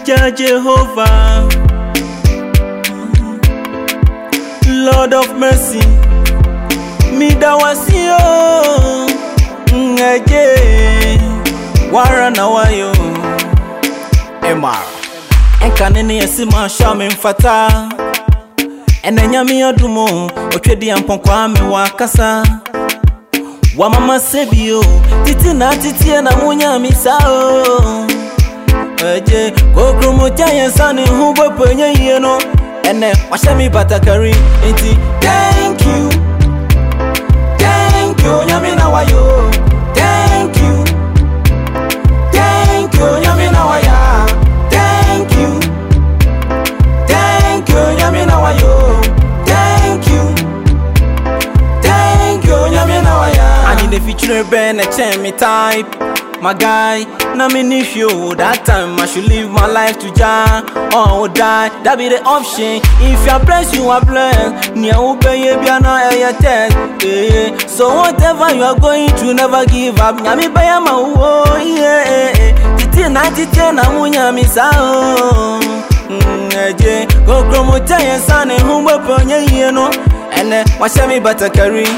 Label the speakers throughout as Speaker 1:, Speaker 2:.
Speaker 1: Jah Jehovah, Lord of mercy, me da wasio, ngaje, wara na wayo, Emar. Enkanene yesima shame mfata, enanyami adumo, otwedi amponkwa me wakasa. Wa mama sebio, titi na munyami sao. Eje, kokromo jaya sani hubo penye yeno. Ene, washemi batakari, enti, thank you, nyami na wayo, thank you, nyami na waya, thank you, nyami na wayo, thank you, nyami na waya. I need a feature band, a chain me type. My guy, na me need you. That time I should live my life to Jah or die. That be the option. If you are blessed, you are blessed. Nia ubeye biana eya test. So whatever you are going to, never give up. Nyami baya ma uo yeah. Titi na munya misao. Eje kokromo jaya sane humbo ponye yeno. Ene washemi batakari.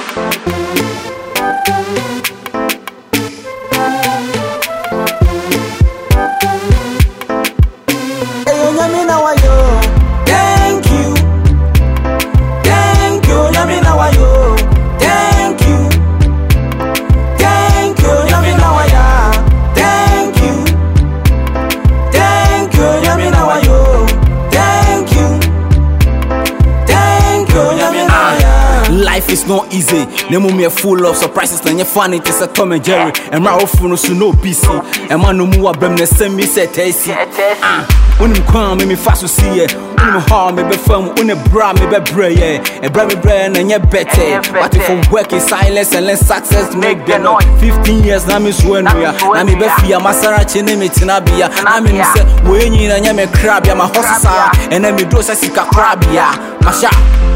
Speaker 1: Life is not easy. Nemo me full of surprises and you funny. It's a Tom and Jerry. And my old phone so no PC. And man no more bem ne send me say tasty. When you come me fast to see it. When you harm me be firm. When you bra me be bray yeah. And bra me brain and you better. But if you work in silence and let success make the noise. 15 years na me swear no ya. Na me be fear masara chine me tinabia. Na me say we nyi na nya me crab ya my hossa. And then me do say sika crab ya. Masha.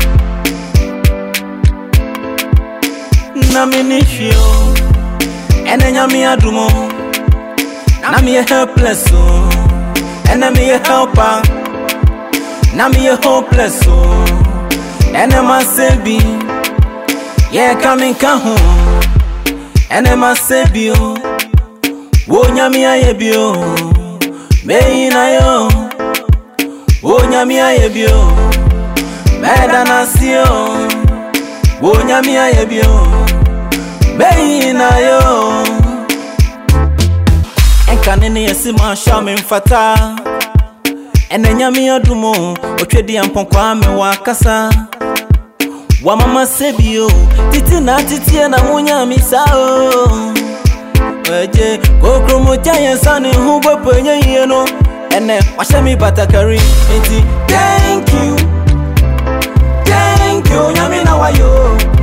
Speaker 1: Na me need you, and then nyami adumo. Na me a helpless so, and na me a helper. Na me a hopeless so, and na ma sebi. Yeah, coming home, and na ma sebi o. Wo nyami ayebio, me na yo. Wo nyami ayebio, me dana sio. Wo nyami ayebio. Beina yo Enkanene yesima shame mfata Enanyami adumo Otwedi amponkwa me wakasa Wa mama sebio Titi na munyami sao Eje kokromo jaya sani hubo penye yeno Ene washemi batakari enti thank you nyami na wayo